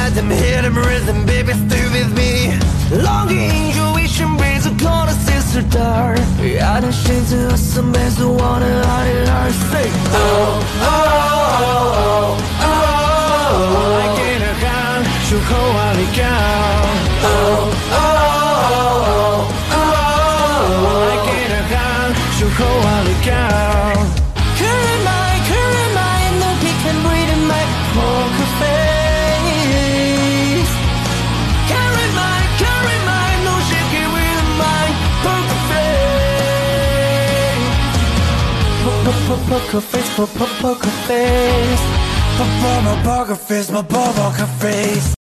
let them hit them rhythm, baby, stay with me. Longing intuition brings a corner sister star. I don't shake to some best who wanna hide it, I say oh, oh, oh, oh, oh. I can't hide to hold on it down. Oh, oh, oh, oh, oh. I can't hide to hold on it down. Current mind, no pick and breathe in my poker face. Current mind, no shaking with my poker face. Poker face, poker face. Poker face, my poker face.